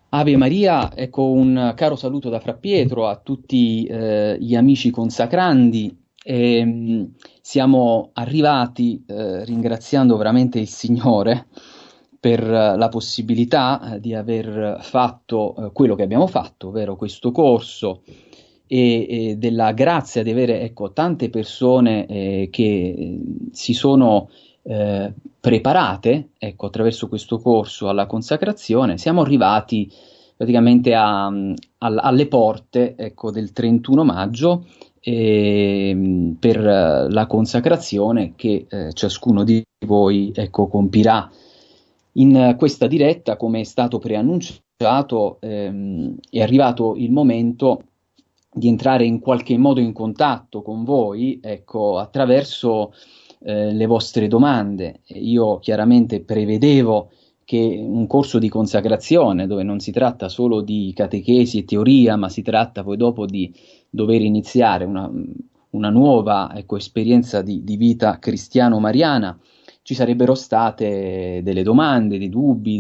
Ave Maria, ecco un caro saluto da Fra Pietro a tutti gli amici consacrandi. Siamo arrivati ringraziando veramente il Signore per la possibilità di aver fatto quello che abbiamo fatto, ovvero questo corso e della grazia di avere ecco, tante persone che si sono preparate, ecco, attraverso questo corso alla consacrazione. Siamo arrivati praticamente alle porte, ecco, del 31 maggio per la consacrazione che ciascuno di voi, ecco, compirà. In questa diretta, come è stato preannunciato, è arrivato il momento di entrare in qualche modo in contatto con voi, ecco, attraverso le vostre domande. Io chiaramente prevedevo che un corso di consacrazione, dove non si tratta solo di catechesi e teoria, ma si tratta poi dopo di dover iniziare una nuova, ecco, esperienza di vita cristiano-mariana, ci sarebbero state delle domande, dei dubbi,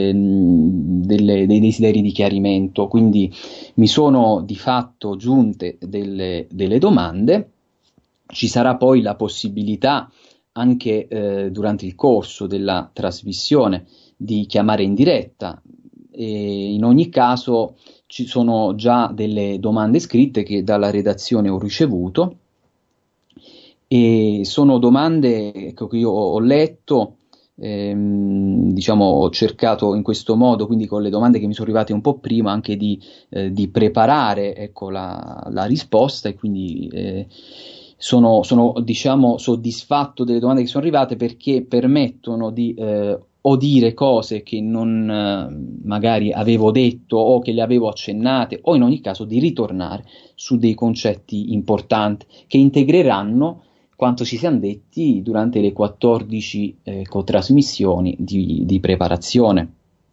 dei desideri di chiarimento. Quindi mi sono di fatto giunte delle domande. Ci sarà poi la possibilità anche durante il corso della trasmissione di chiamare in diretta, e in ogni caso ci sono già delle domande scritte che dalla redazione ho ricevuto e sono domande ecco, che io ho letto, diciamo ho cercato in questo modo, quindi con le domande che mi sono arrivate un po' prima, anche di preparare ecco, la risposta, e quindi sono diciamo soddisfatto delle domande che sono arrivate, perché permettono di o dire cose che non magari avevo detto o che le avevo accennate, o in ogni caso di ritornare su dei concetti importanti che integreranno quanto ci siamo detti durante le 14 cotrasmissioni di preparazione,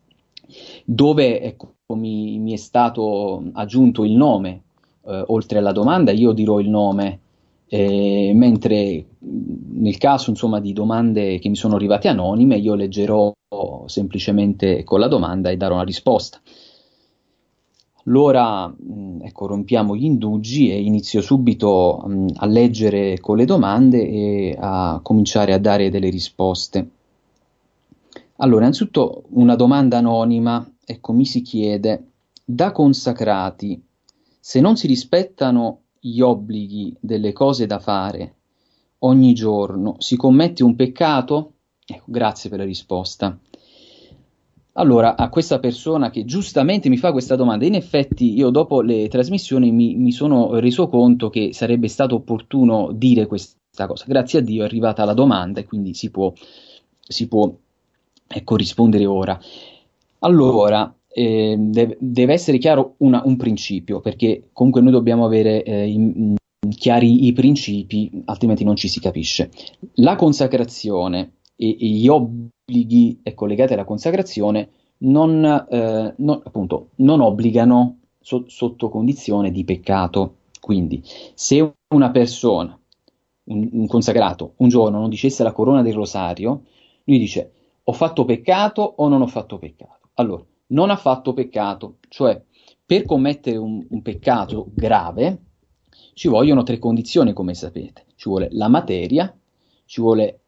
dove ecco, mi è stato aggiunto il nome, oltre alla domanda io dirò il nome, mentre nel caso insomma di domande che mi sono arrivate anonime io leggerò semplicemente con la domanda e darò una risposta. Allora, ecco, rompiamo gli indugi e inizio subito a leggere con le domande e a cominciare a dare delle risposte. Allora, innanzitutto una domanda anonima, ecco, mi si chiede: da consacrati, se non si rispettano gli obblighi delle cose da fare ogni giorno, si commette un peccato? Ecco, grazie per la risposta. Allora, a questa persona che giustamente mi fa questa domanda, in effetti io dopo le trasmissioni mi sono reso conto che sarebbe stato opportuno dire questa cosa. Grazie a Dio è arrivata la domanda e quindi si può ecco, rispondere ora. Allora, deve essere chiaro un principio, perché comunque noi dobbiamo avere chiari i principi, altrimenti non ci si capisce. La consacrazione e gli obblighi collegati alla consacrazione appunto, non obbligano sotto condizione di peccato. Quindi, se una persona, un consacrato, un giorno non dicesse la corona del rosario, lui dice: ho fatto peccato o non ho fatto peccato? Allora, non ha fatto peccato, cioè per commettere un peccato grave ci vogliono tre condizioni, come sapete. Ci vuole la materia, ci vuole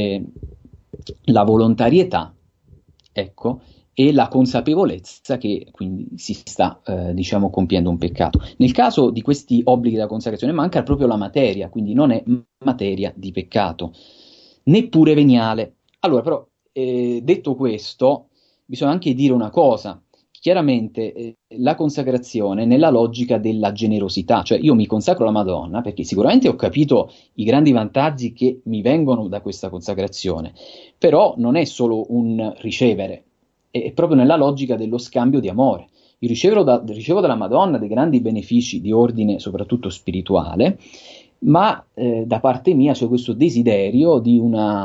la volontarietà, ecco, e la consapevolezza che quindi si sta, diciamo, compiendo un peccato. Nel caso di questi obblighi della consacrazione manca proprio la materia, quindi non è materia di peccato, neppure veniale. Allora, però, detto questo, bisogna anche dire una cosa. Chiaramente la consacrazione nella logica della generosità, cioè io mi consacro alla Madonna perché sicuramente ho capito i grandi vantaggi che mi vengono da questa consacrazione, però non è solo un ricevere, è proprio nella logica dello scambio di amore. Io ricevo dalla Madonna dei grandi benefici di ordine soprattutto spirituale, ma da parte mia c'è questo desiderio di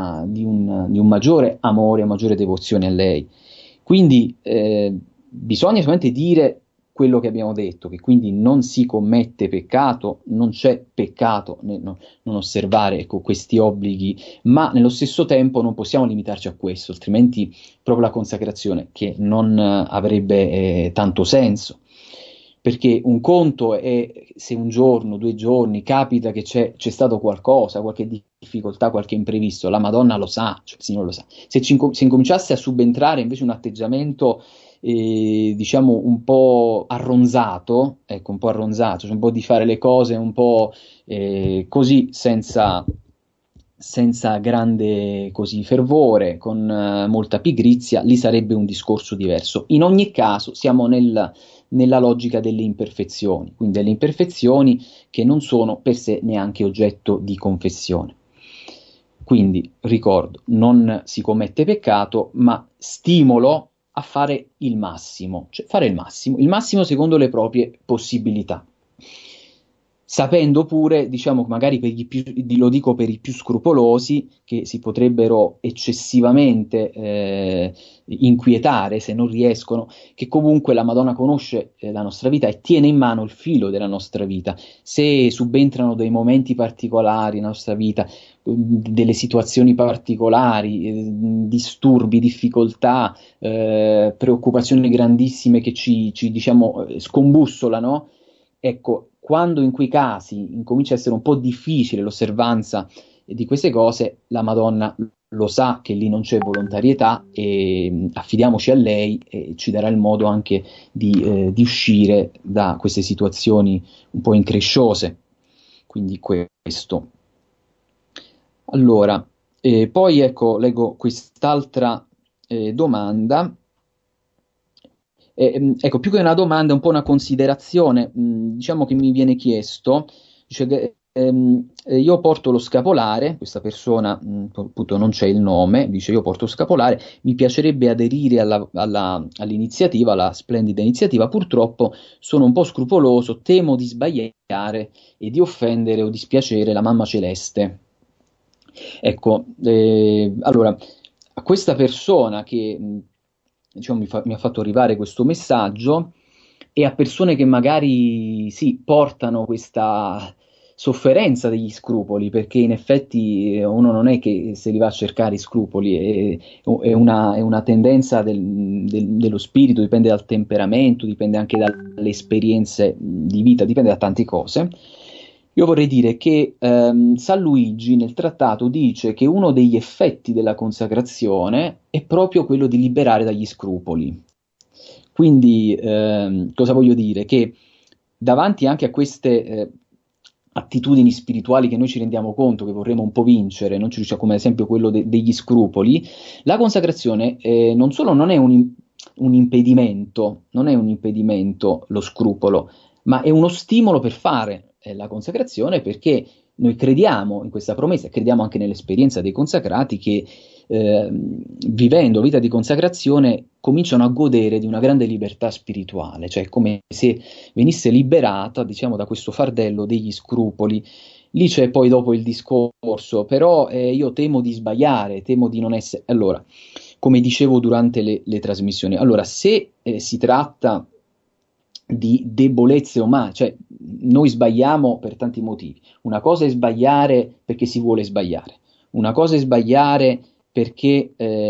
un maggiore amore, maggiore devozione a lei. Quindi bisogna solamente dire quello che abbiamo detto, che quindi non si commette peccato, non c'è peccato non osservare, ecco, questi obblighi, ma nello stesso tempo non possiamo limitarci a questo, altrimenti proprio la consacrazione, che non avrebbe tanto senso. Perché un conto è se un giorno, 2 giorni capita che c'è stato qualcosa, qualche difficoltà, qualche imprevisto, la Madonna lo sa, cioè il Signore lo sa. Se incominciasse a subentrare invece un atteggiamento diciamo un po' arronzato, ecco, un po' arronzato, cioè un po' di fare le cose un po' così senza grande così fervore, con molta pigrizia, lì sarebbe un discorso diverso. In ogni caso siamo nella logica delle imperfezioni, quindi delle imperfezioni che non sono per sé neanche oggetto di confessione. Quindi, ricordo, non si commette peccato, ma stimolo a fare il massimo, cioè fare il massimo secondo le proprie possibilità. Sapendo pure, diciamo, magari lo dico per i più scrupolosi, che si potrebbero eccessivamente inquietare se non riescono, che comunque la Madonna conosce la nostra vita e tiene in mano il filo della nostra vita. Se subentrano dei momenti particolari nella nostra vita, delle situazioni particolari, disturbi, difficoltà, preoccupazioni grandissime che ci diciamo, scombussolano, ecco, quando in quei casi incomincia a essere un po' difficile l'osservanza di queste cose, la Madonna lo sa che lì non c'è volontarietà e affidiamoci a lei e ci darà il modo anche di uscire da queste situazioni un po' incresciose. Quindi questo. Allora, poi ecco, leggo quest'altra domanda. Ecco, più che una domanda, è un po' una considerazione, diciamo che mi viene chiesto, dice che io porto lo scapolare, questa persona, appunto non c'è il nome, dice io porto lo scapolare, mi piacerebbe aderire all'iniziativa, alla splendida iniziativa, purtroppo sono un po' scrupoloso, temo di sbagliare e di offendere o dispiacere la Mamma Celeste. Ecco, allora, a questa persona che diciamo, mi ha fatto arrivare questo messaggio e a persone che magari sì, portano questa sofferenza degli scrupoli, perché in effetti uno non è che se li va a cercare i scrupoli, è una tendenza dello spirito, dipende dal temperamento, dipende anche dalle esperienze di vita, dipende da tante cose. Io vorrei dire che San Luigi nel trattato dice che uno degli effetti della consacrazione è proprio quello di liberare dagli scrupoli. Quindi cosa voglio dire? Che davanti anche a queste attitudini spirituali che noi ci rendiamo conto che vorremmo un po' vincere, non ci riusciamo, come ad esempio quello degli scrupoli, la consacrazione non solo non è un impedimento, non è un impedimento lo scrupolo, ma è uno stimolo per fare la consacrazione, perché noi crediamo in questa promessa, crediamo anche nell'esperienza dei consacrati che vivendo vita di consacrazione cominciano a godere di una grande libertà spirituale, cioè come se venisse liberata, diciamo, da questo fardello degli scrupoli. Lì c'è poi dopo il discorso, però io temo di sbagliare, temo di non essere... Allora, come dicevo durante le trasmissioni, allora se si tratta di debolezze umane, cioè noi sbagliamo per tanti motivi. Una cosa è sbagliare perché si vuole sbagliare, una cosa è sbagliare perché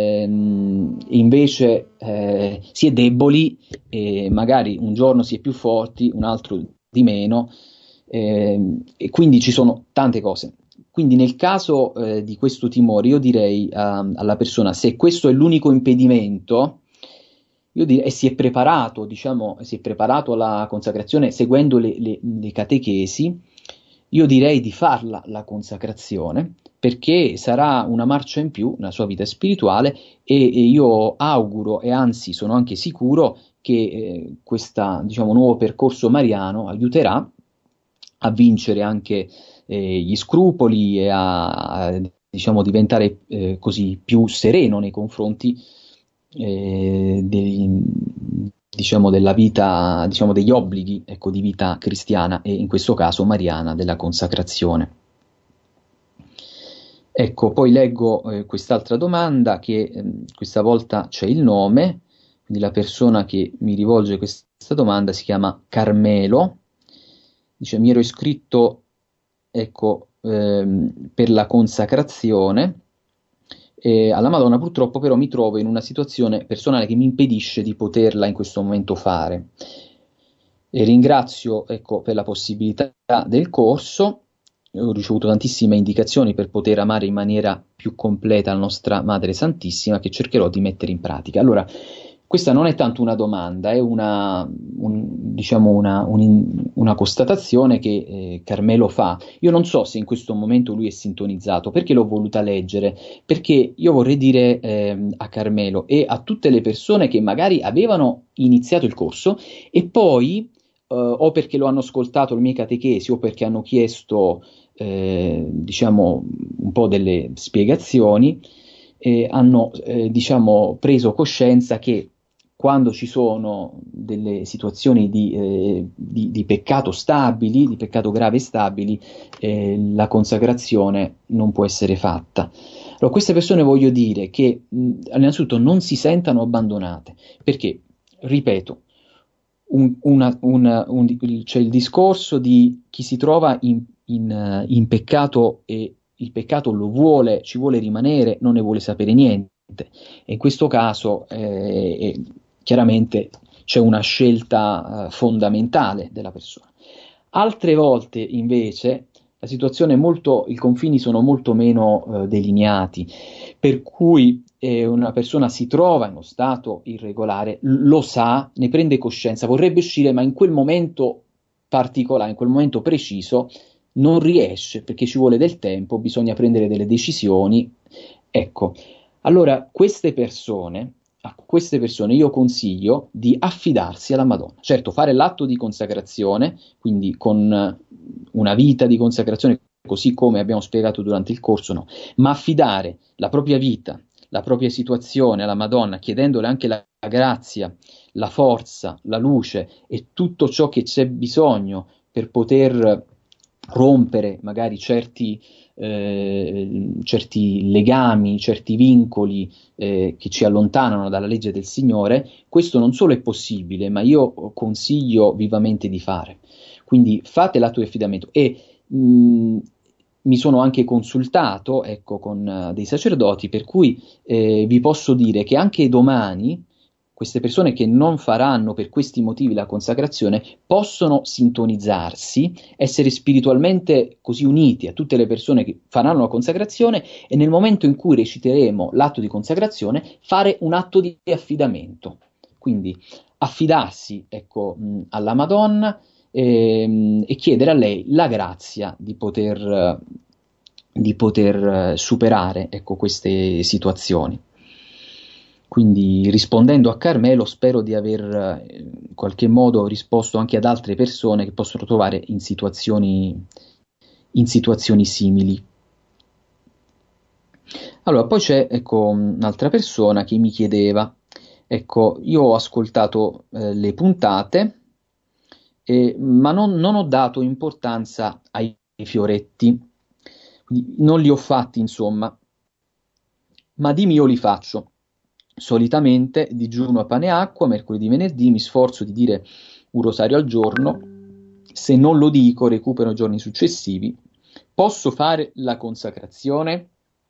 invece si è deboli e magari un giorno si è più forti, un altro di meno, e quindi ci sono tante cose. Quindi nel caso di questo timore io direi alla persona, se questo è l'unico impedimento, io direi, e si è preparato, diciamo, si è preparato alla consacrazione seguendo le catechesi, io direi di farla la consacrazione, perché sarà una marcia in più nella sua vita spirituale e io auguro e anzi sono anche sicuro che questo, diciamo, nuovo percorso mariano aiuterà a vincere anche gli scrupoli e a diciamo, diventare così più sereno nei confronti diciamo, della vita, diciamo, degli obblighi, ecco, di vita cristiana e in questo caso mariana della consacrazione. Ecco, poi leggo quest'altra domanda che questa volta c'è il nome, quindi la persona che mi rivolge questa domanda si chiama Carmelo, dice mi ero iscritto, ecco, per la consacrazione alla Madonna, purtroppo però mi trovo in una situazione personale che mi impedisce di poterla in questo momento fare. E ringrazio, ecco, per la possibilità del corso. Ho ricevuto tantissime indicazioni per poter amare in maniera più completa la nostra Madre Santissima, che cercherò di mettere in pratica. Allora, questa non è tanto una domanda, è diciamo una constatazione che Carmelo fa. Io non so se in questo momento lui è sintonizzato, perché l'ho voluta leggere, perché io vorrei dire a Carmelo e a tutte le persone che magari avevano iniziato il corso e poi, o perché lo hanno ascoltato le mie catechesi o perché hanno chiesto diciamo un po' delle spiegazioni, hanno diciamo preso coscienza che quando ci sono delle situazioni di peccato stabili, di peccato grave stabili, la consacrazione non può essere fatta. Allora, queste persone voglio dire che innanzitutto non si sentano abbandonate, perché, ripeto, c'è il discorso di chi si trova in peccato e il peccato lo vuole, ci vuole rimanere, non ne vuole sapere niente. E in questo caso chiaramente c'è una scelta fondamentale della persona. Altre volte invece la situazione è i confini sono molto meno delineati, per cui una persona si trova in uno stato irregolare, lo sa, ne prende coscienza, vorrebbe uscire, ma in quel momento particolare, in quel momento preciso, non riesce perché ci vuole del tempo, bisogna prendere delle decisioni. Ecco, allora a queste persone io consiglio di affidarsi alla Madonna. Certo, fare l'atto di consacrazione, quindi con una vita di consacrazione, così come abbiamo spiegato durante il corso, no, ma affidare la propria vita, la propria situazione alla Madonna, chiedendole anche la grazia, la forza, la luce e tutto ciò che c'è bisogno per poter rompere magari certi legami, certi vincoli che ci allontanano dalla legge del Signore, questo non solo è possibile, ma io consiglio vivamente di fare. Quindi fate l'atto di affidamento e mi sono anche consultato, ecco, con dei sacerdoti, per cui vi posso dire che anche domani queste persone che non faranno per questi motivi la consacrazione possono sintonizzarsi, essere spiritualmente così uniti a tutte le persone che faranno la consacrazione e nel momento in cui reciteremo l'atto di consacrazione fare un atto di affidamento. Quindi affidarsi, ecco, alla Madonna e chiedere a lei la grazia di poter superare, ecco, queste situazioni. Quindi rispondendo a Carmelo spero di aver in qualche modo risposto anche ad altre persone che possono trovare in situazioni simili. Allora, poi c'è, ecco, un'altra persona che mi chiedeva, ecco, io ho ascoltato le puntate, ma non ho dato importanza ai fioretti, quindi non li ho fatti, insomma, ma dimmi io li faccio. Solitamente digiuno a pane e acqua, mercoledì, venerdì, mi sforzo di dire un rosario al giorno, se non lo dico recupero i giorni successivi. Posso fare la consacrazione?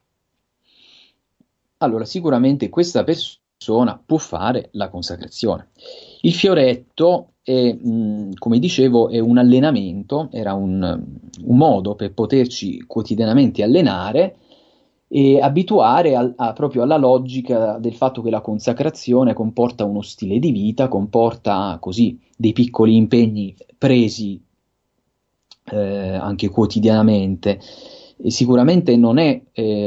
Allora, sicuramente questa persona può fare la consacrazione. Il fioretto è, come dicevo, è un allenamento, era un modo per poterci quotidianamente allenare e abituare proprio alla logica del fatto che la consacrazione comporta uno stile di vita, comporta così dei piccoli impegni presi anche quotidianamente. E sicuramente non è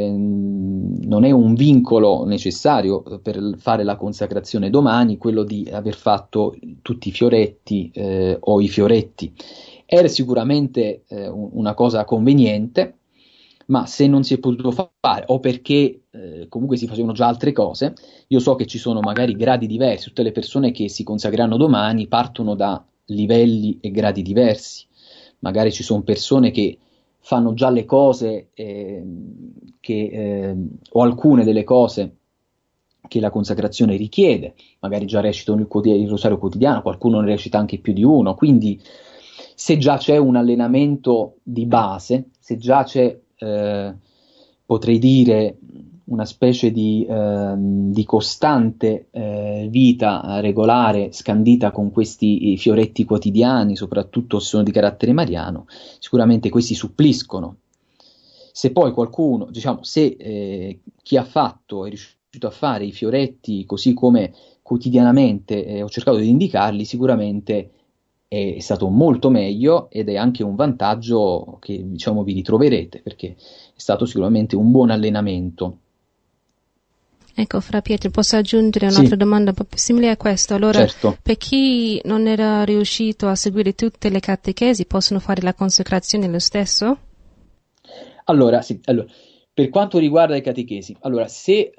un vincolo necessario per fare la consacrazione domani quello di aver fatto tutti i fioretti o i fioretti. Era sicuramente una cosa conveniente, ma se non si è potuto fare o perché comunque si facevano già altre cose, io so che ci sono magari gradi diversi, tutte le persone che si consacreranno domani partono da livelli e gradi diversi, magari ci sono persone che fanno già le cose o alcune delle cose che la consacrazione richiede, magari già recitano il rosario quotidiano, qualcuno ne recita anche più di uno, quindi se già c'è un allenamento di base, se già c'è, potrei dire, una specie di costante vita regolare scandita con questi fioretti quotidiani, soprattutto se sono di carattere mariano, sicuramente questi suppliscono. Se poi qualcuno, diciamo, se chi ha fatto è riuscito a fare i fioretti così come quotidianamente ho cercato di indicarli, sicuramente è stato molto meglio ed è anche un vantaggio che, diciamo, vi ritroverete, perché è stato sicuramente un buon allenamento. Ecco, Fra Pietro, posso aggiungere Sì, un'altra domanda un po' più simile a questo? Allora, certo. per chi non era riuscito a seguire tutte le catechesi, possono fare la consacrazione lo stesso? Allora, sì, allora, per quanto riguarda i catechesi, allora, se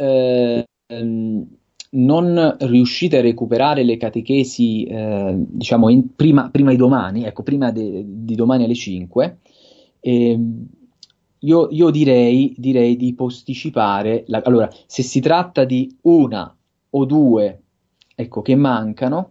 non riuscite a recuperare le catechesi, diciamo, prima di domani, ecco, di domani alle 5, io direi di posticipare. Allora, se si tratta di una o due, ecco, che mancano,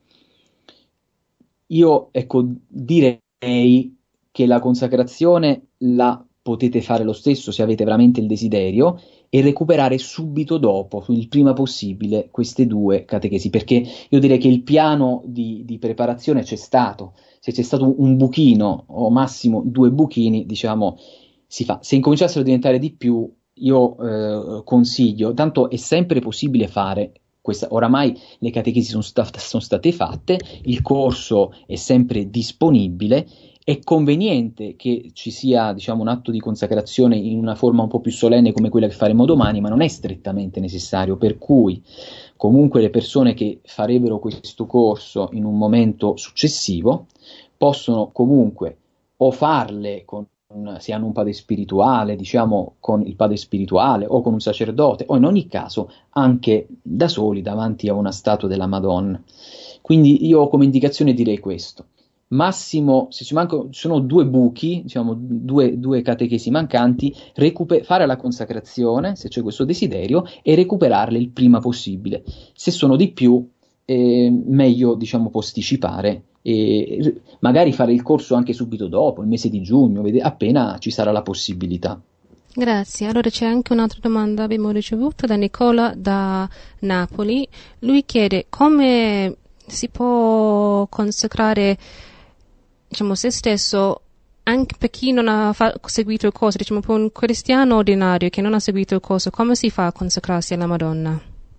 io, ecco, direi che la consacrazione la potete fare lo stesso se avete veramente il desiderio e recuperare subito dopo, il prima possibile, queste due catechesi, perché io direi che il piano di preparazione c'è stato. Se c'è stato un buchino o massimo due buchini, diciamo, si fa. Se incominciassero a diventare di più, io consiglio, tanto è sempre possibile fare questa, oramai le catechesi sono state fatte, il corso è sempre disponibile, è conveniente che ci sia, diciamo, un atto di consacrazione in una forma un po' più solenne come quella che faremo domani, ma non è strettamente necessario, per cui comunque le persone che farebbero questo corso in un momento successivo possono comunque o farle se hanno un padre spirituale, diciamo con il padre spirituale o con un sacerdote, o in ogni caso anche da soli davanti a una statua della Madonna. Quindi io come indicazione direi questo. Massimo, se ci sono due buchi, diciamo due catechesi mancanti, fare la consacrazione, se c'è questo desiderio, e recuperarle il prima possibile. Se sono di più, meglio, diciamo, posticipare e magari fare il corso anche subito dopo, il mese di giugno, appena ci sarà la possibilità. Grazie. Allora c'è anche un'altra domanda abbiamo ricevuto da Nicola da Napoli. Lui chiede come si può consacrare, diciamo, se stesso anche per chi non ha seguito il corso, diciamo per un cristiano ordinario che non ha seguito il corso, come si fa a consacrarsi alla Madonna?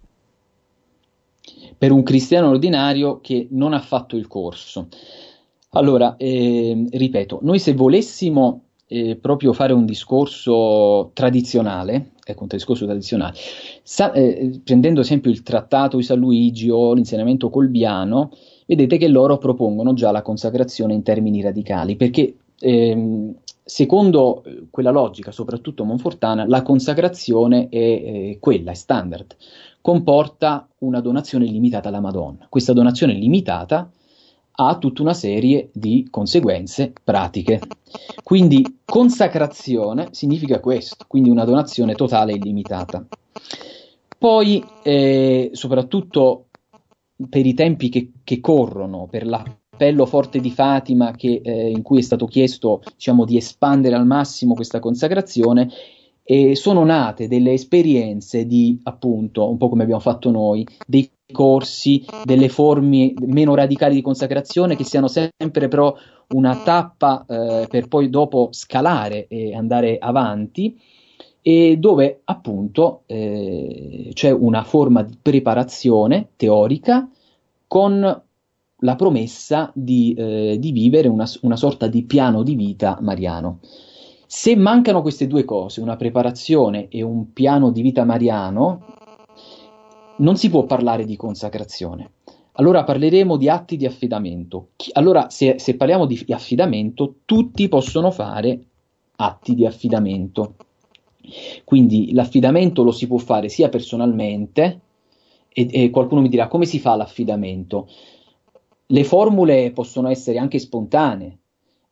Per un cristiano ordinario che non ha fatto il corso. Allora, ripeto, noi se volessimo proprio fare un discorso tradizionale, ecco, un discorso tradizionale, prendendo esempio il trattato di San Luigi o l'insegnamento colbiano, vedete che loro propongono già la consacrazione in termini radicali, perché secondo quella logica, soprattutto monfortana, la consacrazione è quella, è standard, comporta una donazione limitata alla Madonna. Questa donazione limitata ha tutta una serie di conseguenze pratiche. Quindi consacrazione significa questo, quindi una donazione totale e illimitata. Poi, soprattutto per i tempi che corrono, per l'appello forte di Fatima in cui è stato chiesto, diciamo, di espandere al massimo questa consacrazione, sono nate delle esperienze di, appunto, un po' come abbiamo fatto noi, dei corsi, delle forme meno radicali di consacrazione che siano sempre però una tappa per poi dopo scalare e andare avanti, e dove appunto c'è una forma di preparazione teorica con la promessa di vivere una sorta di piano di vita mariano. Se mancano queste due cose, una preparazione e un piano di vita mariano, non si può parlare di consacrazione. Allora parleremo di atti di affidamento. Allora, se parliamo di affidamento, tutti possono fare atti di affidamento. Quindi l'affidamento lo si può fare sia personalmente, e qualcuno mi dirà come si fa l'affidamento? Le formule possono essere anche spontanee.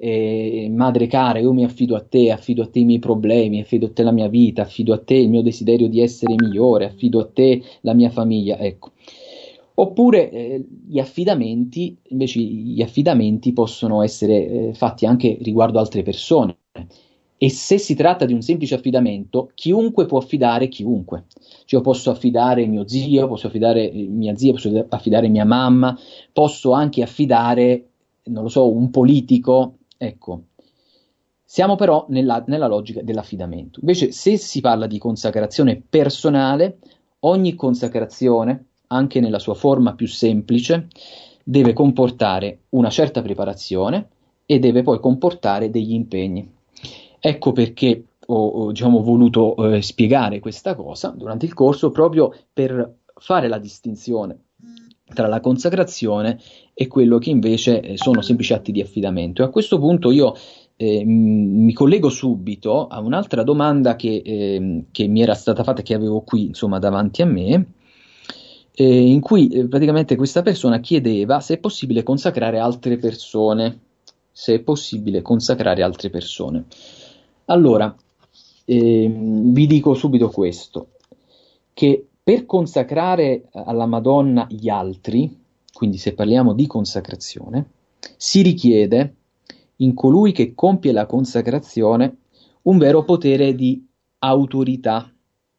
madre cara, io mi affido a te i miei problemi, affido a te la mia vita, affido a te il mio desiderio di essere migliore, affido a te la mia famiglia, ecco. Oppure gli affidamenti, invece gli affidamenti possono essere fatti anche riguardo altre persone. E se si tratta di un semplice affidamento, chiunque può affidare chiunque. Cioè io posso affidare mio zio, posso affidare mia zia, posso affidare mia mamma, posso anche affidare, non lo so, un politico, ecco. Siamo però nella logica dell'affidamento. Invece se si parla di consacrazione personale, ogni consacrazione, anche nella sua forma più semplice, deve comportare una certa preparazione e deve poi comportare degli impegni. Ecco perché ho diciamo, voluto spiegare questa cosa durante il corso, proprio per fare la distinzione tra la consacrazione e quello che invece sono semplici atti di affidamento. E a questo punto io mi collego subito a un'altra domanda che mi era stata fatta, che avevo qui insomma davanti a me, in cui praticamente questa persona chiedeva se è possibile consacrare altre persone, se è possibile consacrare altre persone. Allora, vi dico subito questo, che per consacrare alla Madonna gli altri, quindi se parliamo di consacrazione, si richiede in colui che compie la consacrazione un vero potere di autorità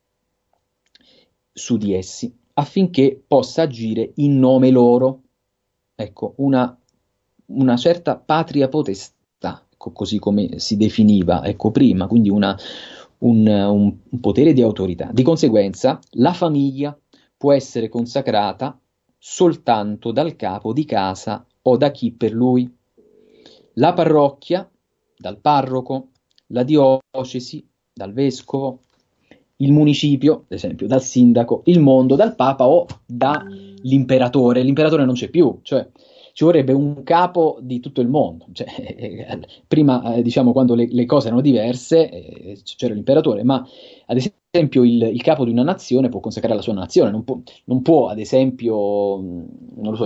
su di essi, affinché possa agire in nome loro. Ecco, una certa patria potestà, ecco, così come si definiva, ecco, prima, quindi un potere di autorità. Di conseguenza, la famiglia può essere consacrata soltanto dal capo di casa o da chi per lui. La parrocchia dal parroco, la diocesi dal vescovo, il municipio, ad esempio, dal sindaco, il mondo dal papa o dall'imperatore. L'imperatore non c'è più, cioè ci vorrebbe un capo di tutto il mondo. Cioè, prima, diciamo, quando le cose erano diverse, c'era l'imperatore, ma ad esempio il capo di una nazione può consacrare la sua nazione, non può ad esempio, non lo so,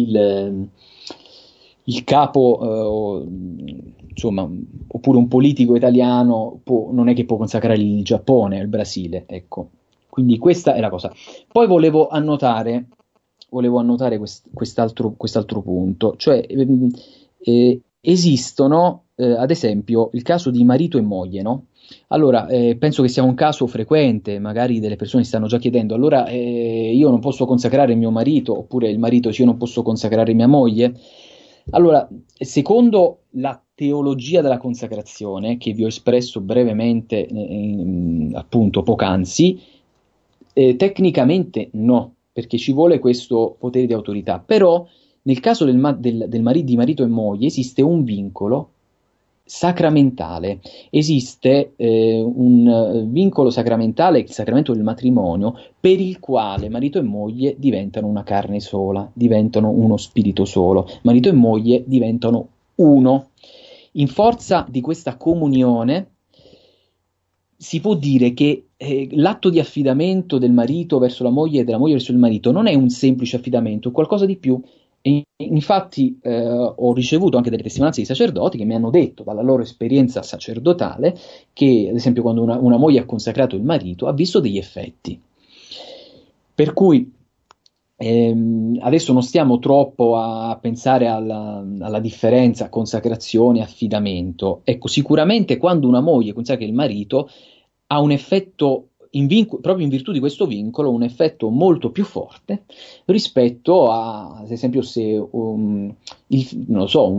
il capo, insomma, oppure un politico italiano non è che può consacrare il Giappone, il Brasile, ecco. Quindi questa è la cosa. Poi volevo annotare quest'altro punto, cioè esistono, ad esempio, il caso di marito e moglie, no? Allora, penso che sia un caso frequente, magari delle persone stanno già chiedendo, allora io non posso consacrare mio marito, oppure il marito dice io non posso consacrare mia moglie. Allora, secondo la teologia della consacrazione, che vi ho espresso brevemente appunto poc'anzi, tecnicamente no, perché ci vuole questo potere di autorità, però nel caso di marito e moglie esiste un vincolo sacramentale, esiste un vincolo sacramentale, il sacramento del matrimonio, per il quale marito e moglie diventano una carne sola, diventano uno spirito solo, marito e moglie diventano uno. In forza di questa comunione si può dire che l'atto di affidamento del marito verso la moglie e della moglie verso il marito non è un semplice affidamento, è qualcosa di più. E infatti ho ricevuto anche delle testimonianze di sacerdoti che mi hanno detto dalla loro esperienza sacerdotale che, ad esempio, quando una moglie ha consacrato il marito ha visto degli effetti. Per cui adesso non stiamo troppo a pensare alla differenza consacrazione e affidamento. Ecco, sicuramente quando una moglie consacra il marito ha un effetto, proprio in virtù di questo vincolo, un effetto molto più forte rispetto ad esempio, se non lo so,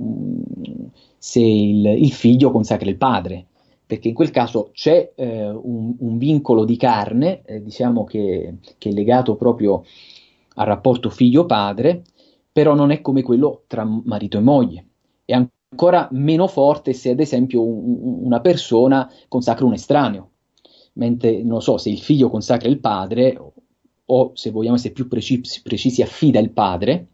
se il figlio consacra il padre, perché in quel caso c'è un vincolo di carne, diciamo che è legato proprio al rapporto figlio-padre, però non è come quello tra marito e moglie. È ancora meno forte se ad esempio una persona consacra un estraneo, mentre non so se il figlio consacra il padre o se vogliamo essere più precisi affida il padre,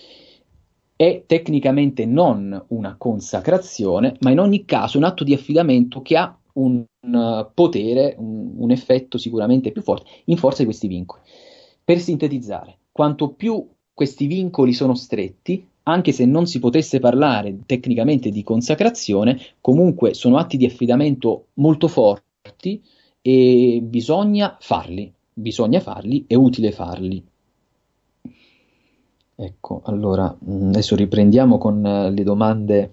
è tecnicamente non una consacrazione, ma in ogni caso un atto di affidamento che ha un potere, un effetto sicuramente più forte in forza di questi vincoli. Per sintetizzare, quanto più questi vincoli sono stretti, anche se non si potesse parlare tecnicamente di consacrazione, comunque sono atti di affidamento molto forti e bisogna farli, è utile farli. Ecco, allora, adesso riprendiamo con le domande,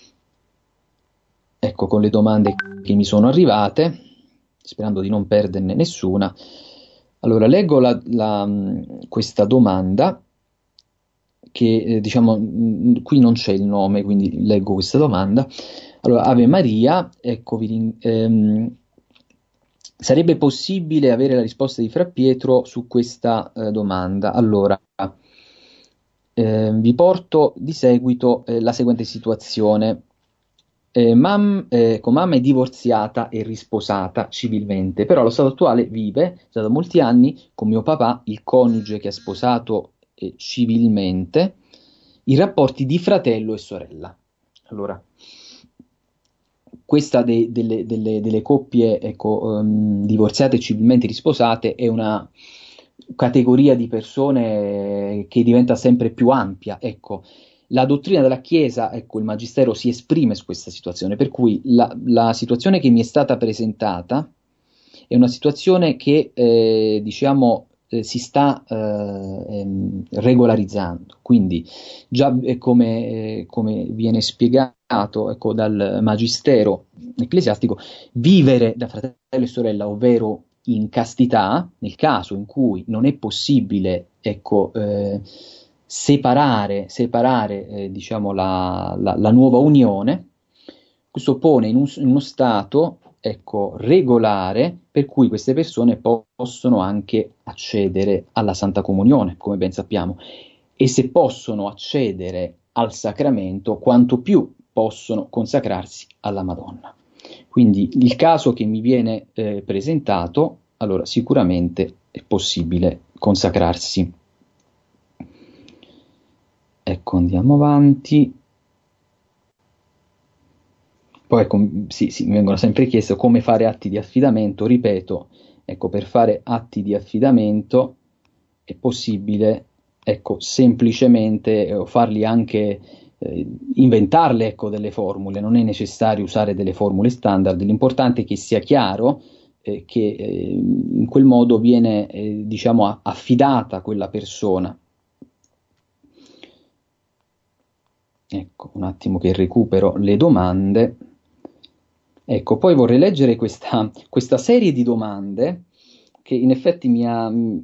ecco, con le domande che mi sono arrivate, sperando di non perderne nessuna. Allora, leggo questa domanda, che diciamo, qui non c'è il nome, quindi leggo questa domanda. Allora, Ave Maria, ecco, sarebbe possibile avere la risposta di Fra Pietro su questa domanda? Allora, vi porto di seguito la seguente situazione. Mamma è divorziata e risposata civilmente, però allo stato attuale vive già da molti anni con mio papà, il coniuge che ha sposato civilmente, i rapporti di fratello e sorella. Allora, questa delle coppie, ecco, divorziate e civilmente risposate è una categoria di persone che diventa sempre più ampia. Ecco, la dottrina della Chiesa, ecco, il Magistero si esprime su questa situazione, per cui la situazione che mi è stata presentata è una situazione che, diciamo, si sta regolarizzando. Quindi già come viene spiegato, ecco, dal Magistero ecclesiastico, vivere da fratello e sorella, ovvero in castità, nel caso in cui non è possibile, ecco, separare diciamo la nuova unione, questo pone in uno stato, ecco, regolare, per cui queste persone possono anche accedere alla Santa Comunione, come ben sappiamo, e se possono accedere al sacramento, quanto più possono consacrarsi alla Madonna. Quindi il caso che mi viene presentato, allora sicuramente è possibile consacrarsi. Ecco, andiamo avanti. Poi ecco, sì, mi vengono sempre chieste come fare atti di affidamento. Ripeto, ecco, per fare atti di affidamento è possibile, ecco, semplicemente farli anche, inventarle, ecco, delle formule. Non è necessario usare delle formule standard, l'importante è che sia chiaro che in quel modo viene, diciamo, affidata quella persona. Ecco, un attimo che recupero le domande. Ecco, poi vorrei leggere questa serie di domande che in effetti mi ha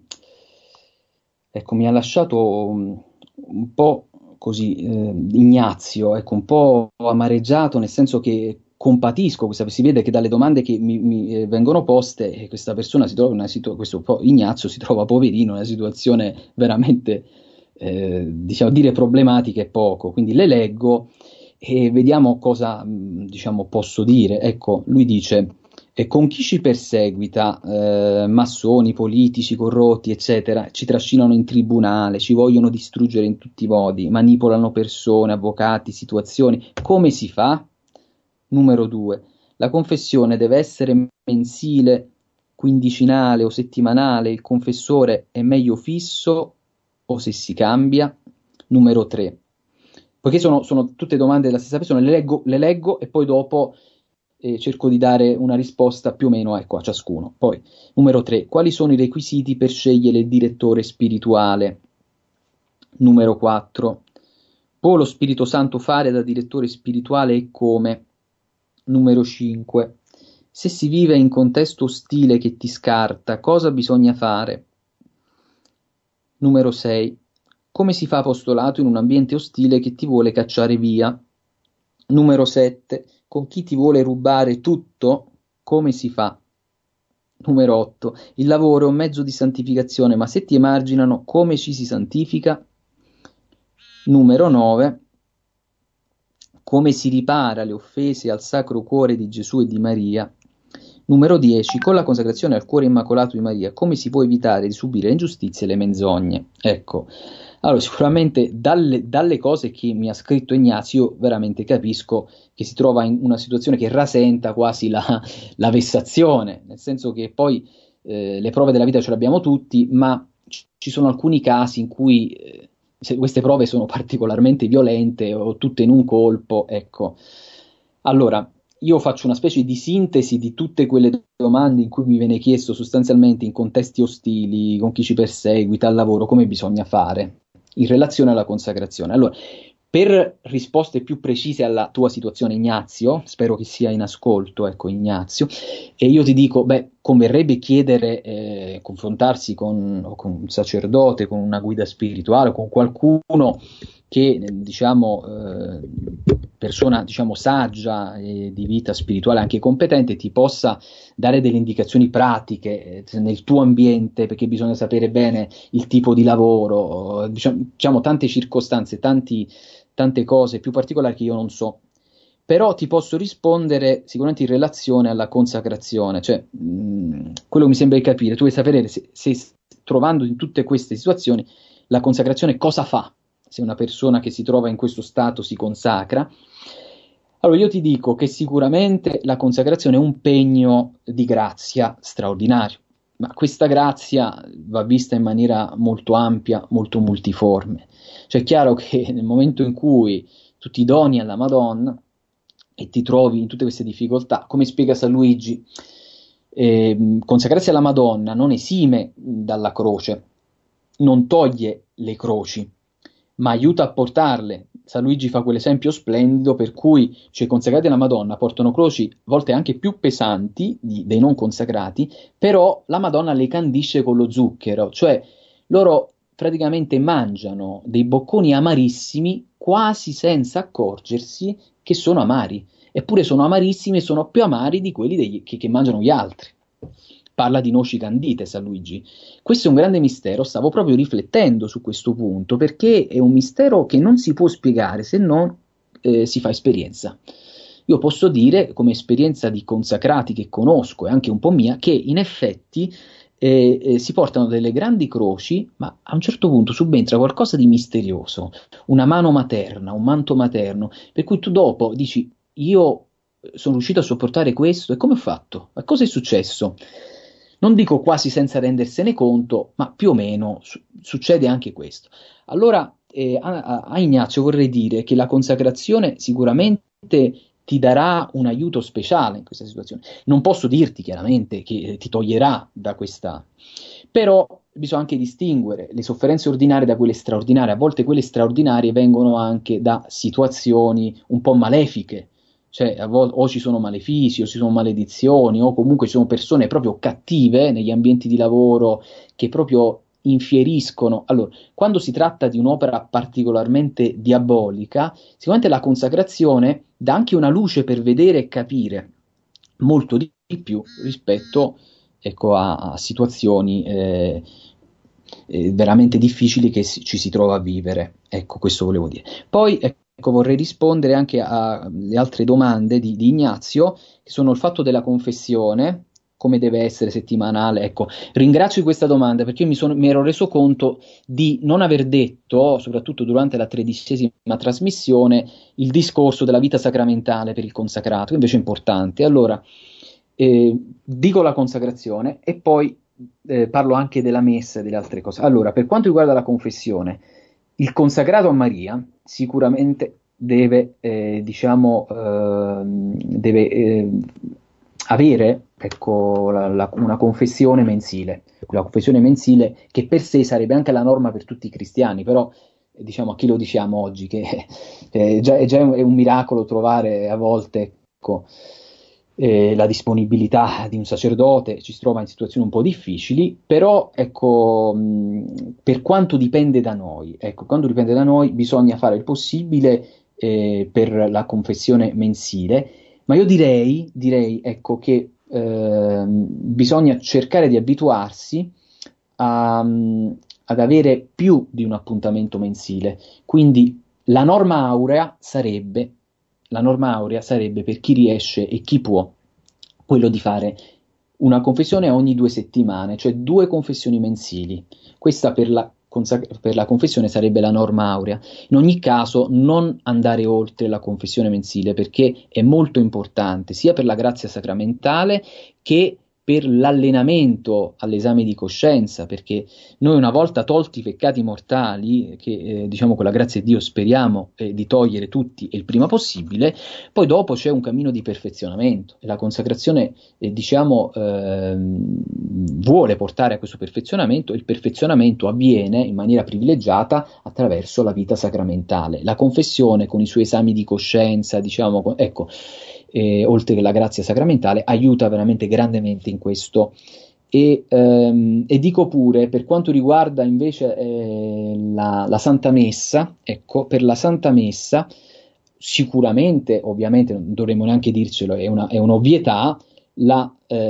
lasciato un po' così ignazio, ecco, un po' amareggiato, nel senso che compatisco, si vede che dalle domande che mi vengono poste, questa persona si trova in una situazione, questo po' Ignazio si trova poverino in una situazione veramente, diciamo, dire problematica è poco, quindi le leggo e vediamo cosa, diciamo, posso dire. Ecco, lui dice: con chi ci perseguita, massoni, politici, corrotti, eccetera, ci trascinano in tribunale, ci vogliono distruggere in tutti i modi, manipolano persone, avvocati, situazioni, come si fa? Numero 2, la confessione deve essere mensile, quindicinale o settimanale, il confessore è meglio fisso o se si cambia? Numero 3, poiché sono tutte domande della stessa persona, le leggo e poi dopo cerco di dare una risposta più o meno, ecco, a ciascuno. Poi, numero 3, quali sono i requisiti per scegliere il direttore spirituale? Numero 4, può lo Spirito Santo fare da direttore spirituale e come? Numero 5, se si vive in contesto ostile che ti scarta, cosa bisogna fare? Numero 6, come si fa apostolato in un ambiente ostile che ti vuole cacciare via? Numero 7, con chi ti vuole rubare tutto, come si fa? Numero 8, il lavoro è un mezzo di santificazione, ma se ti emarginano, come ci si santifica? Numero 9, come si ripara le offese al Sacro Cuore di Gesù e di Maria? Numero 10, con la consacrazione al Cuore Immacolato di Maria, come si può evitare di subire le ingiustizie e le menzogne? Ecco, allora sicuramente dalle cose che mi ha scritto Ignazio, io veramente capisco che si trova in una situazione che rasenta quasi la vessazione, nel senso che poi le prove della vita ce le abbiamo tutti, ma ci sono alcuni casi in cui se queste prove sono particolarmente violente o tutte in un colpo, ecco. Allora, io faccio una specie di sintesi di tutte quelle domande in cui mi viene chiesto sostanzialmente in contesti ostili, con chi ci perseguita, al lavoro, come bisogna fare in relazione alla consacrazione. Allora, per risposte più precise alla tua situazione, Ignazio, spero che sia in ascolto, ecco Ignazio, e io ti dico, beh, converrebbe chiedere, confrontarsi con un sacerdote, con una guida spirituale, con qualcuno che, diciamo, persona, diciamo, saggia e di vita spirituale, anche competente, ti possa dare delle indicazioni pratiche nel tuo ambiente, perché bisogna sapere bene il tipo di lavoro, diciamo tante circostanze, tante cose più particolari che io non so. Però ti posso rispondere sicuramente in relazione alla consacrazione, cioè quello che mi sembra di capire, tu vuoi sapere se trovando in tutte queste situazioni la consacrazione cosa fa, se una persona che si trova in questo stato si consacra. Allora io ti dico che sicuramente la consacrazione è un pegno di grazia straordinario, ma questa grazia va vista in maniera molto ampia, molto multiforme. Cioè è chiaro che nel momento in cui tu ti doni alla Madonna e ti trovi in tutte queste difficoltà, come spiega San Luigi, consacrarsi alla Madonna non esime dalla croce, non toglie le croci, ma aiuta a portarle. San Luigi fa quell'esempio splendido per cui cioè, i consacrati alla Madonna portano croci a volte anche più pesanti dei non consacrati, però la Madonna le candisce con lo zucchero, cioè loro praticamente mangiano dei bocconi amarissimi quasi senza accorgersi che sono amari, eppure sono amarissimi e sono più amari di quelli che mangiano gli altri. Parla di noci candite San Luigi. Questo è un grande mistero, stavo proprio riflettendo su questo punto, perché è un mistero che non si può spiegare se non si fa esperienza. Io posso dire, come esperienza di consacrati che conosco e anche un po' mia, che in effetti si portano delle grandi croci, ma a un certo punto subentra qualcosa di misterioso, una mano materna, un manto materno, per cui tu dopo dici, io sono riuscito a sopportare questo, e come ho fatto? Ma cosa è successo? Non dico quasi senza rendersene conto, ma più o meno succede anche questo. Allora, a Ignazio vorrei dire che la consacrazione sicuramente ti darà un aiuto speciale in questa situazione. Non posso dirti chiaramente che ti toglierà da questa, però bisogna anche distinguere le sofferenze ordinarie da quelle straordinarie. A volte quelle straordinarie vengono anche da situazioni un po' malefiche, cioè o ci sono malefici, o ci sono maledizioni, o comunque ci sono persone proprio cattive negli ambienti di lavoro che proprio infieriscono. Allora, quando si tratta di un'opera particolarmente diabolica, sicuramente la consacrazione dà anche una luce per vedere e capire molto di più rispetto, ecco, a situazioni veramente difficili che ci si trova a vivere. Ecco, questo volevo dire. Poi, ecco, vorrei rispondere anche alle altre domande di Ignazio, che sono il fatto della confessione, come deve essere settimanale. Ecco, ringrazio di questa domanda perché io mi ero reso conto di non aver detto, soprattutto durante la 13ª trasmissione, il discorso della vita sacramentale per il consacrato, invece è importante. Allora, dico la consacrazione e poi parlo anche della messa e delle altre cose. Allora, per quanto riguarda la confessione, il consacrato a Maria sicuramente deve, avere, ecco, una confessione mensile, la confessione mensile che per sé sarebbe anche la norma per tutti i cristiani, però diciamo a chi lo diciamo oggi che già è un miracolo trovare a volte, ecco, la disponibilità di un sacerdote, ci si trova in situazioni un po' difficili, però ecco, per quanto dipende da noi, ecco, quando dipende da noi bisogna fare il possibile per la confessione mensile, ma io direi ecco, che bisogna cercare di abituarsi ad avere più di un appuntamento mensile, quindi la norma aurea sarebbe per chi riesce e chi può quello di fare una confessione ogni 2 settimane, cioè 2 confessioni mensili. Questa per la confessione sarebbe la norma aurea. In ogni caso non andare oltre la confessione mensile perché è molto importante sia per la grazia sacramentale che per l'allenamento all'esame di coscienza, perché noi una volta tolti i peccati mortali, che diciamo con la grazia di Dio speriamo di togliere tutti il prima possibile, poi dopo c'è un cammino di perfezionamento e la consacrazione vuole portare a questo perfezionamento. Il perfezionamento avviene in maniera privilegiata attraverso la vita sacramentale, la confessione con i suoi esami di coscienza, oltre che la grazia sacramentale, aiuta veramente grandemente in questo. E dico pure, per quanto riguarda invece la Santa Messa, ecco, per la Santa Messa sicuramente, ovviamente non dovremmo neanche dircelo, è un'ovvietà, la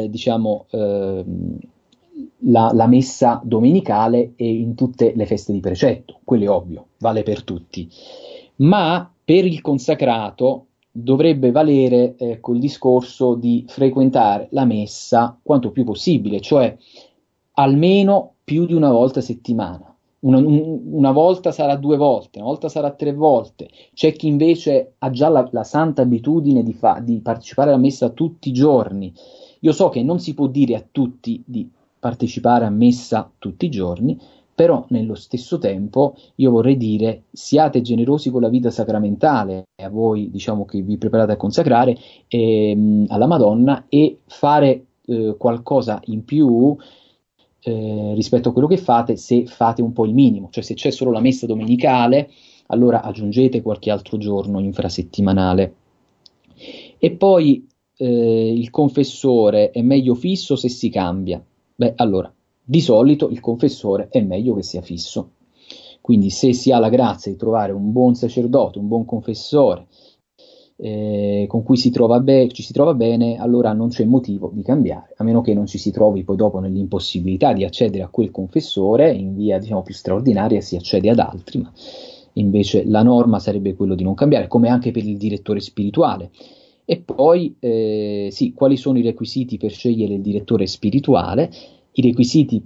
messa domenicale e in tutte le feste di precetto, quello è ovvio, vale per tutti, ma per il consacrato dovrebbe valere il discorso di frequentare la messa quanto più possibile, cioè almeno più di una volta a settimana. Una volta sarà 2 volte, una volta sarà 3 volte. C'è chi invece ha già la santa abitudine di partecipare alla messa tutti i giorni. Io so che non si può dire a tutti di partecipare a messa tutti i giorni, però nello stesso tempo io vorrei dire: siate generosi con la vita sacramentale, a voi che vi preparate a consacrare alla Madonna, e fare qualcosa in più rispetto a quello che fate, se fate un po' il minimo, cioè se c'è solo la messa domenicale, allora aggiungete qualche altro giorno infrasettimanale. E poi il confessore è meglio fisso se si cambia? Beh, allora, di solito il confessore è meglio che sia fisso, quindi se si ha la grazia di trovare un buon sacerdote, un buon confessore con cui ci si trova bene, allora non c'è motivo di cambiare, a meno che non ci si trovi poi dopo nell'impossibilità di accedere a quel confessore in via più straordinaria, si accede ad altri, ma invece la norma sarebbe quello di non cambiare, come anche per il direttore spirituale. E poi quali sono i requisiti per scegliere il direttore spirituale? I requisiti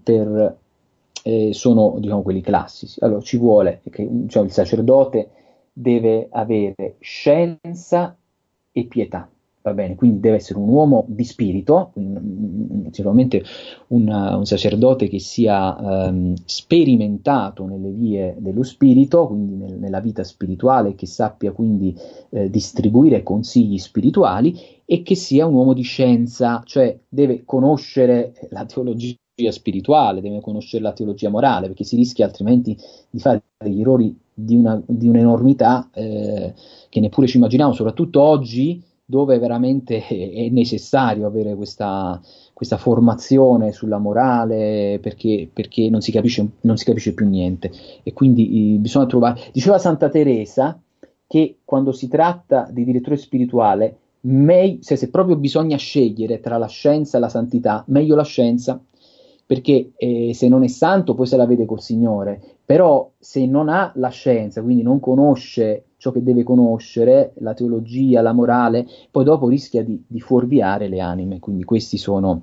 sono quelli classici. Allora ci vuole che il sacerdote deve avere scienza e pietà, va bene? Quindi deve essere un uomo di spirito, sicuramente un sacerdote che sia sperimentato nelle vie dello spirito, quindi nella vita spirituale, che sappia quindi distribuire consigli spirituali, e che sia un uomo di scienza, cioè deve conoscere la teologia spirituale, deve conoscere la teologia morale, perché si rischia altrimenti di fare degli errori di un'enormità che neppure ci immaginiamo, soprattutto oggi, dove veramente è necessario avere questa formazione sulla morale, perché non si capisce più niente. E quindi bisogna trovare. Diceva Santa Teresa che quando si tratta di direttore spirituale, se proprio bisogna scegliere tra la scienza e la santità, meglio la scienza, perché se non è santo poi se la vede col Signore, però se non ha la scienza, quindi non conosce ciò che deve conoscere, la teologia, la morale, poi dopo rischia di fuorviare le anime. Quindi questi sono.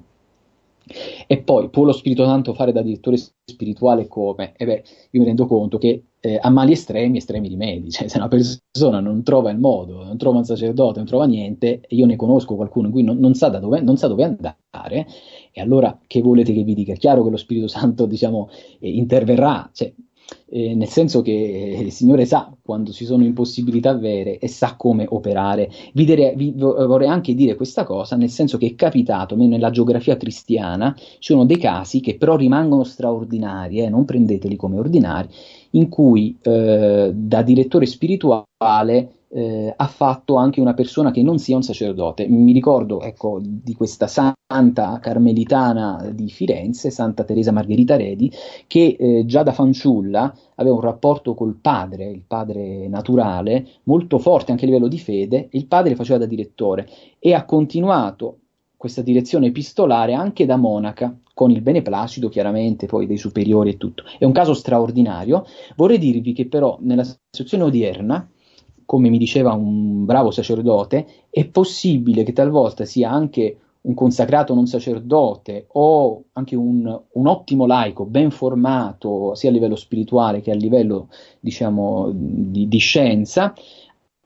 E poi può lo Spirito Santo fare da direttore spirituale come? Io mi rendo conto che a mali estremi rimedi, cioè se una persona non trova il modo, non trova un sacerdote, non trova niente, e io ne conosco qualcuno in cui non sa dove andare, e allora che volete che vi dica? È chiaro che lo Spirito Santo interverrà, cioè, nel senso che il Signore sa quando ci sono impossibilità vere e sa come operare. Vorrei anche dire questa cosa, nel senso che è capitato, almeno nella geografia cristiana, ci sono dei casi che però rimangono straordinari, non prendeteli come ordinari, in cui da direttore spirituale ha fatto anche una persona che non sia un sacerdote. Mi ricordo di questa santa carmelitana di Firenze, Santa Teresa Margherita Redi, che già da fanciulla aveva un rapporto col padre, il padre naturale, molto forte anche a livello di fede, e il padre faceva da direttore, e ha continuato questa direzione epistolare anche da monaca, con il beneplacito chiaramente poi dei superiori e tutto. È un caso straordinario. Vorrei dirvi che però nella situazione odierna, come mi diceva un bravo sacerdote, è possibile che talvolta sia anche un consacrato non sacerdote o anche un ottimo laico ben formato sia a livello spirituale che a livello di scienza,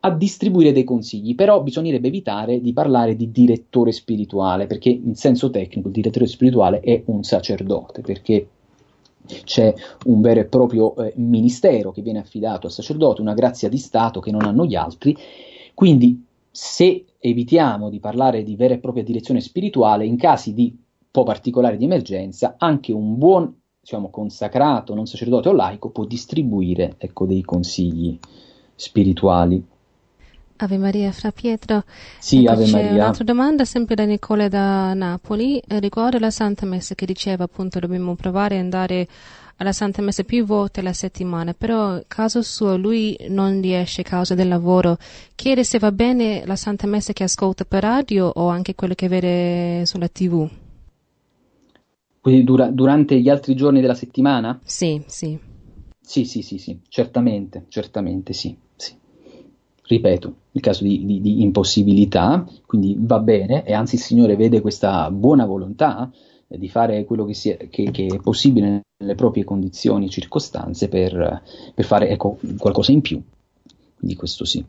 a distribuire dei consigli, però bisognerebbe evitare di parlare di direttore spirituale, perché in senso tecnico il direttore spirituale è un sacerdote, perché c'è un vero e proprio ministero che viene affidato al sacerdote, una grazia di Stato che non hanno gli altri, quindi se evitiamo di parlare di vera e propria direzione spirituale, in casi di un po' particolari di emergenza, anche un buon, diciamo, consacrato, non sacerdote o laico, può distribuire, ecco, dei consigli spirituali. Ave Maria, Fra Pietro. Sì, Ecco, Ave c'è Maria. un'altra domanda sempre da Nicola da Napoli, riguardo la Santa Messa, che diceva appunto dobbiamo provare ad andare alla Santa Messa più volte alla settimana, però caso suo lui non riesce a causa del lavoro. Chiede se va bene la Santa Messa che ascolta per radio o anche quello che vede sulla TV. Quindi durante gli altri giorni della settimana? Sì, sì. Sì, sì, sì, sì, certamente, certamente sì, sì. Ripeto, in caso di impossibilità, quindi va bene, e anzi il Signore vede questa buona volontà di fare quello che è possibile nelle proprie condizioni e circostanze per fare, ecco, qualcosa in più. Quindi questo sì.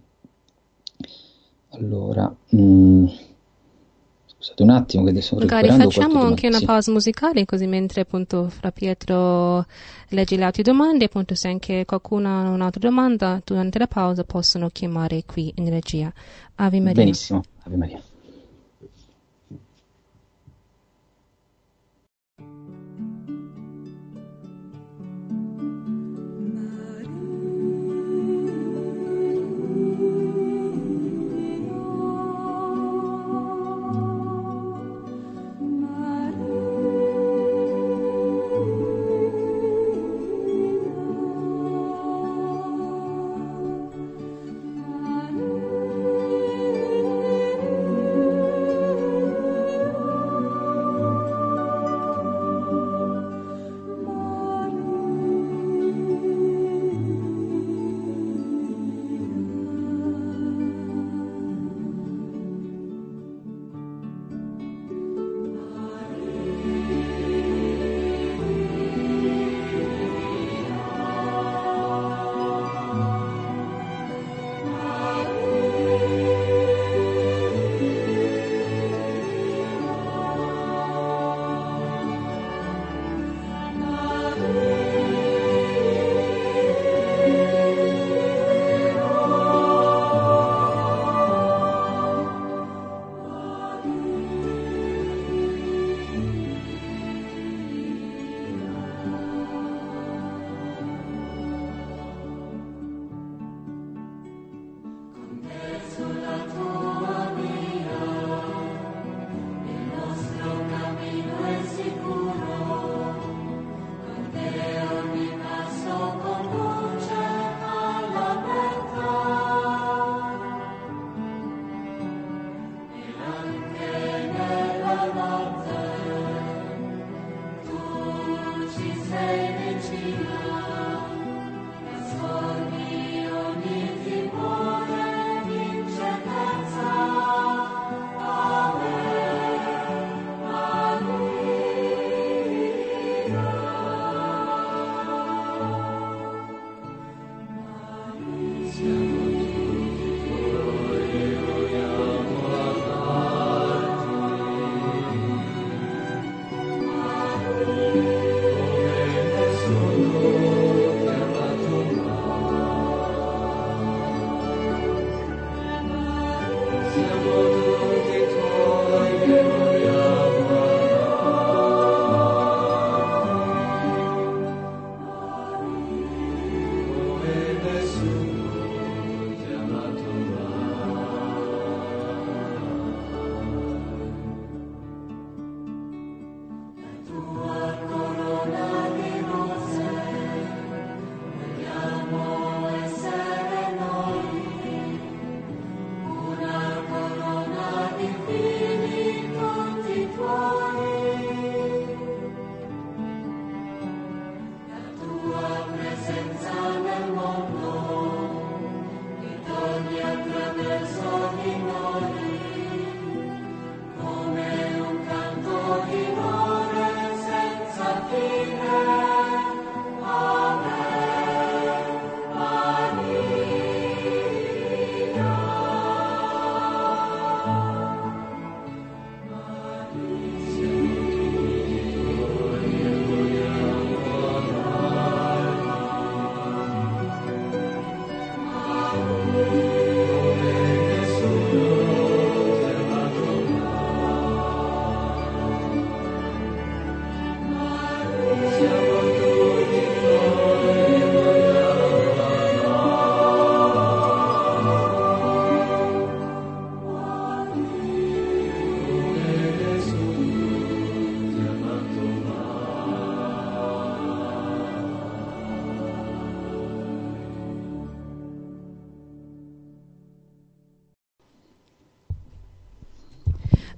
Allora, scusate un attimo che adesso sto Magari recuperando qualche facciamo domanda. anche una Sì. pausa musicale, così mentre appunto Fra Pietro legge le altre domande, appunto se anche qualcuno ha un'altra domanda durante la pausa possono chiamare qui in regia. Ave Maria. Benissimo, Ave Maria.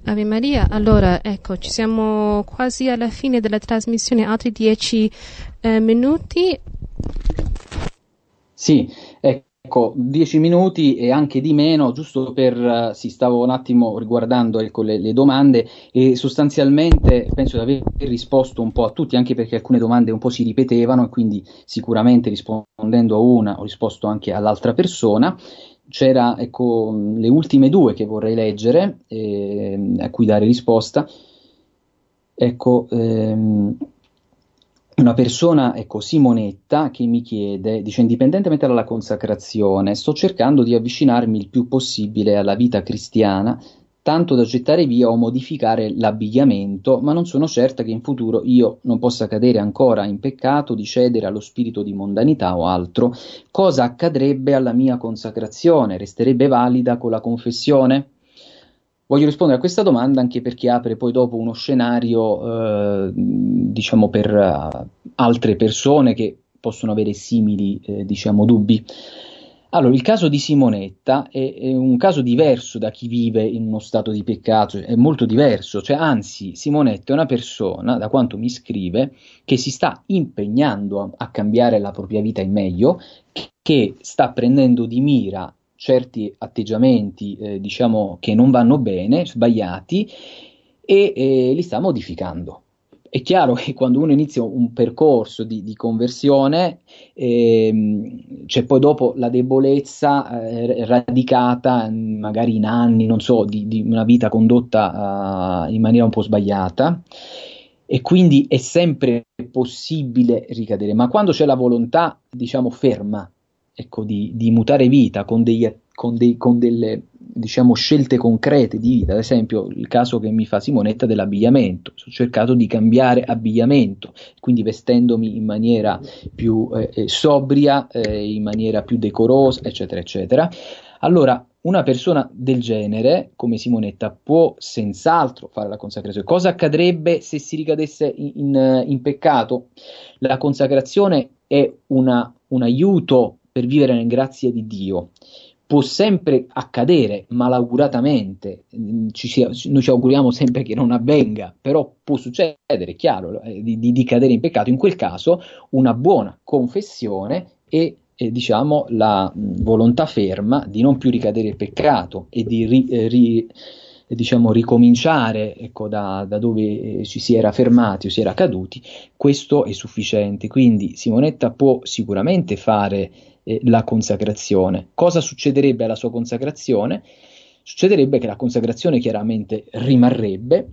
Ave Maria, allora ecco, ci siamo quasi alla fine della trasmissione, altri 10 minuti. Sì, ecco, 10 minuti e anche di meno, giusto per, sì, stavo un attimo riguardando, ecco, le domande e sostanzialmente penso di aver risposto un po' a tutti, anche perché alcune domande un po' si ripetevano e quindi sicuramente rispondendo a una ho risposto anche all'altra persona. C'era, ecco, le ultime due che vorrei leggere, a cui dare risposta. Ecco, una persona, ecco, Simonetta, che mi chiede, dice, indipendentemente dalla consacrazione, sto cercando di avvicinarmi il più possibile alla vita cristiana, tanto da gettare via o modificare l'abbigliamento, ma non sono certa che in futuro io non possa cadere ancora in peccato, di cedere allo spirito di mondanità o altro. Cosa accadrebbe alla mia consacrazione? Resterebbe valida con la confessione? Voglio rispondere a questa domanda anche perché apre poi dopo uno scenario, diciamo, per altre persone che possono avere simili, diciamo, dubbi. Allora, il caso di Simonetta è un caso diverso da chi vive in uno stato di peccato, è molto diverso, cioè anzi, Simonetta è una persona, da quanto mi scrive, che si sta impegnando a cambiare la propria vita in meglio, che sta prendendo di mira certi atteggiamenti, diciamo, che non vanno bene, sbagliati, e li sta modificando. È chiaro che quando uno inizia un percorso di conversione, c'è poi dopo la debolezza radicata magari in anni, non so, di una vita condotta in maniera un po' sbagliata, e quindi è sempre possibile ricadere, ma quando c'è la volontà, diciamo, ferma, ecco, di mutare vita con delle, diciamo, scelte concrete di vita, ad esempio il caso che mi fa Simonetta dell'abbigliamento, ho cercato di cambiare abbigliamento, quindi vestendomi in maniera più sobria, in maniera più decorosa, eccetera, eccetera. Allora, una persona del genere, come Simonetta, può senz'altro fare la consacrazione. Cosa accadrebbe se si ricadesse in peccato? La consacrazione è un aiuto per vivere nella grazia di Dio. Può sempre accadere malauguratamente, noi ci auguriamo sempre che non avvenga, però può succedere, è chiaro, di cadere in peccato. In quel caso una buona confessione e diciamo la volontà ferma di non più ricadere il peccato e di diciamo, ricominciare, ecco, da dove ci si era fermati o si era caduti, questo è sufficiente. Quindi Simonetta può sicuramente fare la consacrazione. Cosa succederebbe alla sua consacrazione? Succederebbe che la consacrazione chiaramente rimarrebbe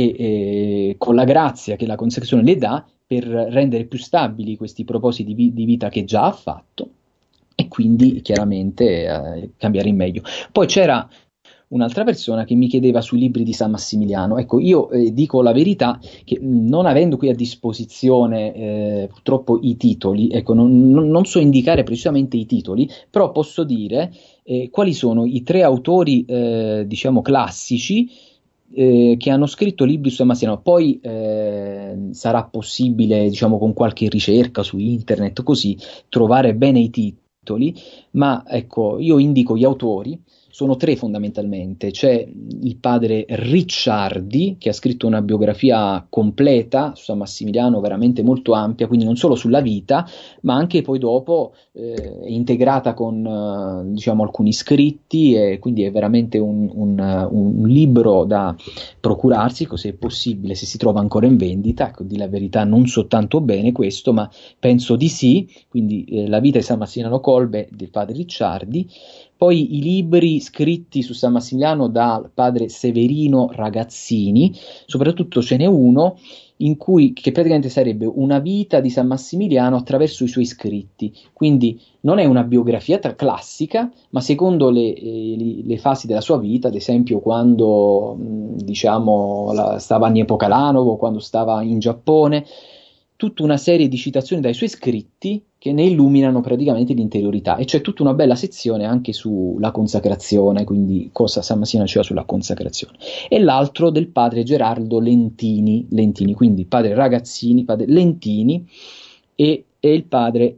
e con la grazia che la consacrazione le dà per rendere più stabili questi propositi di vita che già ha fatto e quindi chiaramente cambiare in meglio. Poi c'era un'altra persona che mi chiedeva sui libri di San Massimiliano. Ecco, io dico la verità che non avendo qui a disposizione purtroppo i titoli, ecco, non so indicare precisamente i titoli, però posso dire quali sono i tre autori, diciamo, classici che hanno scritto libri su San Massimiliano. Poi sarà possibile, diciamo, con qualche ricerca su internet, così, trovare bene i titoli, ma ecco, io indico gli autori. Sono tre fondamentalmente, c'è il padre Ricciardi che ha scritto una biografia completa su San Massimiliano veramente molto ampia, quindi non solo sulla vita, ma anche poi dopo integrata con diciamo alcuni scritti e quindi è veramente un libro da procurarsi, così è possibile, se si trova ancora in vendita. Ecco, di la verità non so tanto bene questo, ma penso di sì, quindi la vita di San Massimiliano Kolbe del padre Ricciardi. Poi i libri scritti su San Massimiliano dal padre Severino Ragazzini, soprattutto ce n'è uno che praticamente sarebbe una vita di San Massimiliano attraverso i suoi scritti, quindi non è una biografia classica, ma secondo le fasi della sua vita, ad esempio quando diciamo, stava a Niepokalanovo, quando stava in Giappone, tutta una serie di citazioni dai suoi scritti che ne illuminano praticamente l'interiorità, e c'è tutta una bella sezione anche sulla consacrazione, quindi cosa San Massimiliano diceva sulla consacrazione. E l'altro del padre Gerardo Lentini, quindi padre Ragazzini, padre Lentini e il padre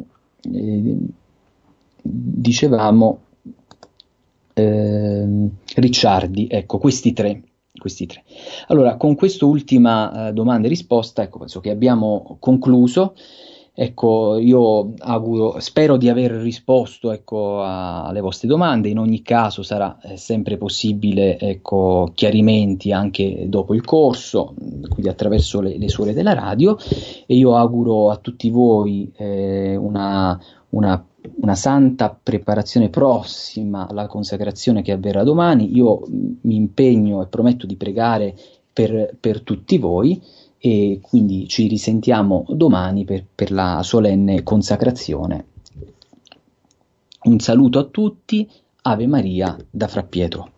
dicevamo Ricciardi, ecco, questi tre. Allora, con quest'ultima domanda e risposta, ecco, penso che abbiamo concluso. Ecco, io spero di aver risposto, ecco, alle vostre domande. In ogni caso sarà sempre possibile, ecco, chiarimenti anche dopo il corso, quindi attraverso le suore della radio, e io auguro a tutti voi una santa preparazione prossima alla consacrazione che avverrà domani. Io mi impegno e prometto di pregare per tutti voi, e quindi ci risentiamo domani per la solenne consacrazione. Un saluto a tutti, Ave Maria da Fra Pietro.